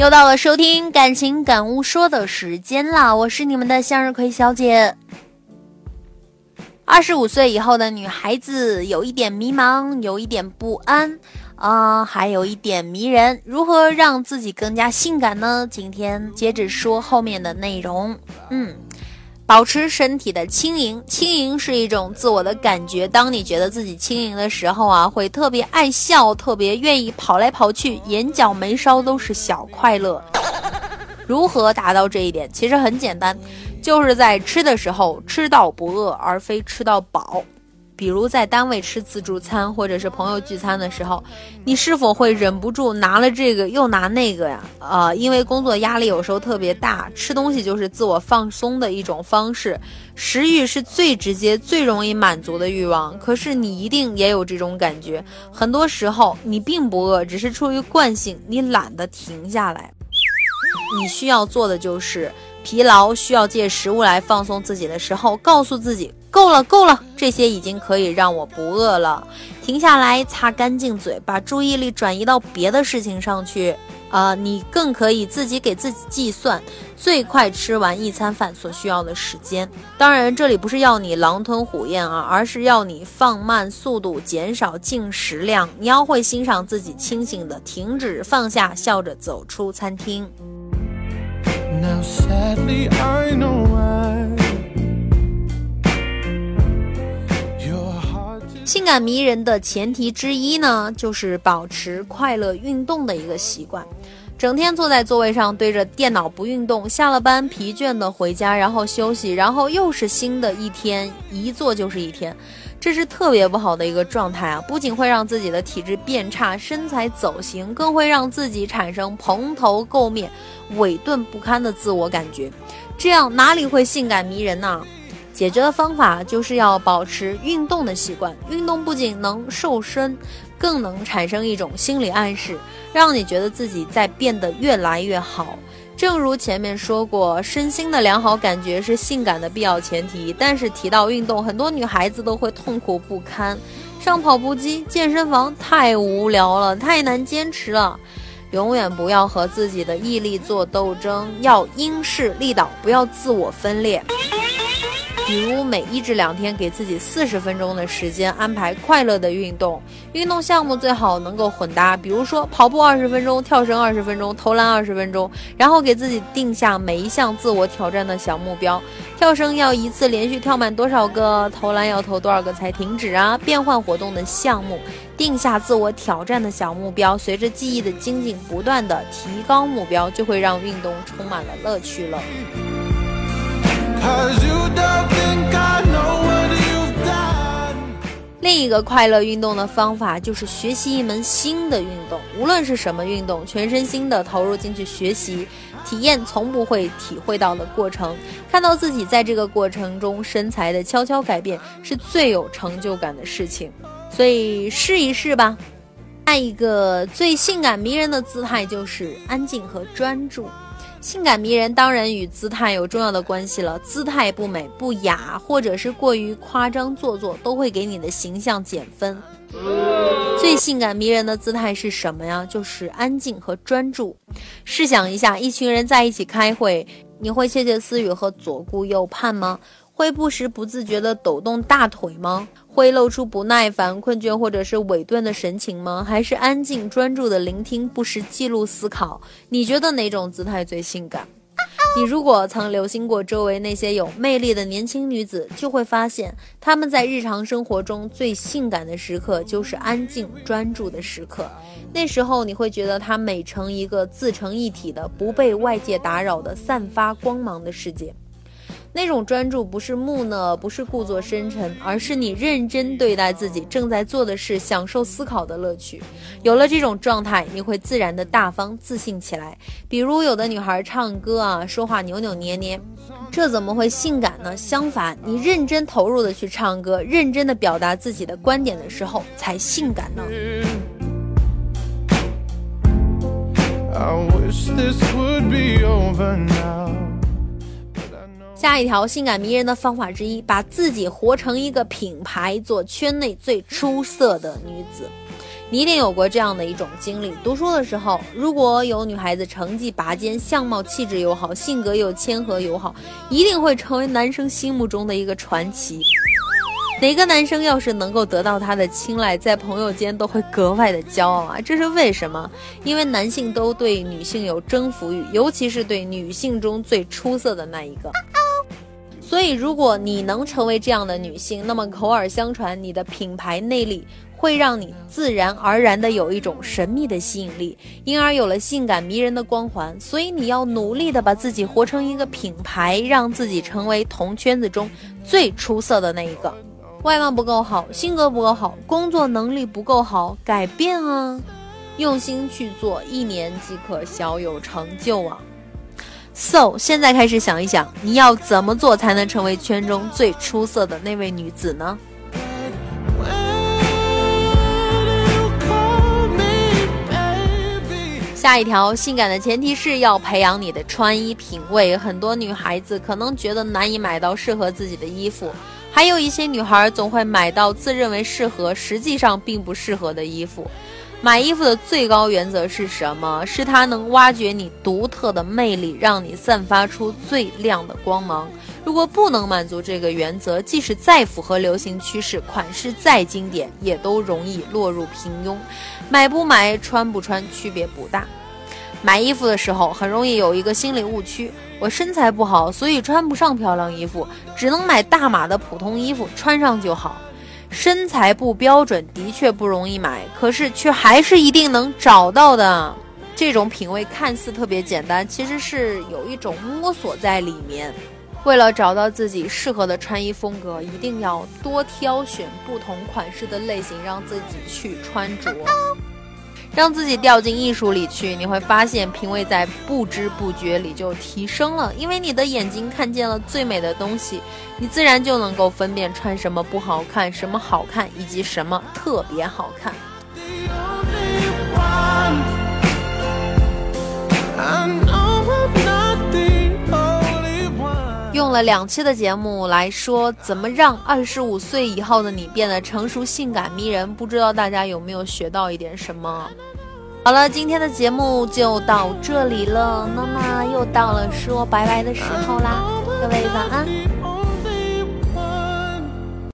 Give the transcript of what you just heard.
又到了收听感情感悟说的时间啦，我是你们的向日葵小姐。25岁以后的女孩子有一点迷茫，有一点不安还有一点迷人。如何让自己更加性感呢？今天接着说后面的内容。保持身体的轻盈，轻盈是一种自我的感觉。当你觉得自己轻盈的时候会特别爱笑，特别愿意跑来跑去，眼角眉梢都是小快乐。如何达到这一点？其实很简单，就是在吃的时候吃到不饿，而非吃到饱。比如在单位吃自助餐或者是朋友聚餐的时候，你是否会忍不住拿了这个又拿那个呀？因为工作压力有时候特别大，吃东西就是自我放松的一种方式。食欲是最直接最容易满足的欲望，可是你一定也有这种感觉，很多时候你并不饿，只是出于惯性，你懒得停下来。你需要做的就是疲劳需要借食物来放松自己的时候，告诉自己够了，这些已经可以让我不饿了。停下来，擦干净嘴，把注意力转移到别的事情上去。你更可以自己给自己计算最快吃完一餐饭所需要的时间。当然，这里不是要你狼吞虎咽而是要你放慢速度，减少进食量。你要会欣赏自己清醒的停止放下，笑着走出餐厅。Now sadly I know why性感迷人的前提之一呢，就是保持快乐运动的一个习惯。整天坐在座位上对着电脑不运动，下了班疲倦的回家，然后休息，然后又是新的一天，一坐就是一天，这是特别不好的一个状态不仅会让自己的体质变差，身材走形，更会让自己产生蓬头垢面、萎顿不堪的自我感觉。这样哪里会性感迷人呢？解决的方法就是要保持运动的习惯。运动不仅能瘦身，更能产生一种心理暗示，让你觉得自己在变得越来越好。正如前面说过，身心的良好感觉是性感的必要前提，但是提到运动，很多女孩子都会痛苦不堪。上跑步机、健身房太无聊了，太难坚持了。永远不要和自己的毅力做斗争，要因势利导，不要自我分裂。比如每1至2天给自己40分钟的时间安排快乐的运动，运动项目最好能够混搭，比如说跑步20分钟，跳绳20分钟，投篮20分钟，然后给自己定下每一项自我挑战的小目标。跳绳要一次连续跳满多少个，投篮要投多少个才停止变换活动的项目，定下自我挑战的小目标，随着记忆的精进不断的提高目标，就会让运动充满了乐趣了。另一个快乐运动的方法就是学习一门新的运动，无论是什么运动，全身心的投入进去学习，体验从不会体会到的过程，看到自己在这个过程中身材的悄悄改变，是最有成就感的事情。所以试一试吧。下一个最性感迷人的姿态就是安静和专注。性感迷人当然与姿态有重要的关系了，姿态不美不雅，或者是过于夸张做作，都会给你的形象减分。最性感迷人的姿态是什么呀？就是安静和专注。试想一下，一群人在一起开会，你会窃窃私语和左顾右盼吗？会不时不自觉地抖动大腿吗？会露出不耐烦、困倦或者是萎顿的神情吗？还是安静专注地聆听，不时记录思考？你觉得哪种姿态最性感？你如果曾留心过周围那些有魅力的年轻女子，就会发现她们在日常生活中最性感的时刻就是安静专注的时刻。那时候你会觉得她美成一个自成一体的、不被外界打扰的、散发光芒的世界。那种专注不是木讷，不是故作深沉，而是你认真对待自己正在做的事，享受思考的乐趣。有了这种状态，你会自然的大方自信起来。比如有的女孩唱歌说话扭扭捏捏，这怎么会性感呢？相反，你认真投入的去唱歌，认真的表达自己的观点的时候，才性感呢。I wish this would be over now.下一条性感迷人的方法之一，把自己活成一个品牌，做圈内最出色的女子。 你一定有过这样的一种经历，读书的时候，如果有女孩子成绩拔尖，相貌气质又好，性格又谦和友好，一定会成为男生心目中的一个传奇。哪个男生要是能够得到她的青睐，在朋友间都会格外的骄傲啊！这是为什么？因为男性都对女性有征服欲，尤其是对女性中最出色的那一个。所以如果你能成为这样的女性，那么口耳相传，你的品牌内力会让你自然而然的有一种神秘的吸引力，因而有了性感迷人的光环。所以你要努力的把自己活成一个品牌，让自己成为同圈子中最出色的那一个。外貌不够好，性格不够好，工作能力不够好，改变啊，用心去做，1年即可小有成就啊。So， 现在开始想一想，你要怎么做才能成为圈中最出色的那位女子呢？下一条，性感的前提是要培养你的穿衣品味。很多女孩子可能觉得难以买到适合自己的衣服，还有一些女孩总会买到自认为适合，实际上并不适合的衣服。买衣服的最高原则是什么？是它能挖掘你独特的魅力，让你散发出最亮的光芒。如果不能满足这个原则，即使再符合流行趋势，款式再经典，也都容易落入平庸。买不买，穿不穿，区别不大。买衣服的时候很容易有一个心理误区，我身材不好，所以穿不上漂亮衣服，只能买大码的普通衣服，穿上就好。身材不标准的确不容易买，可是却还是一定能找到的。这种品味看似特别简单，其实是有一种摸索在里面。为了找到自己适合的穿衣风格，一定要多挑选不同款式的类型，让自己去穿着，让自己掉进艺术里去。你会发现品味在不知不觉里就提升了，因为你的眼睛看见了最美的东西，你自然就能够分辨穿什么不好看，什么好看，以及什么特别好看。用了2期的节目来说怎么让25岁以后的你变得成熟性感迷人，不知道大家有没有学到一点什么。好了，今天的节目就到这里了，那么又到了说拜拜的时候啦，各位晚安。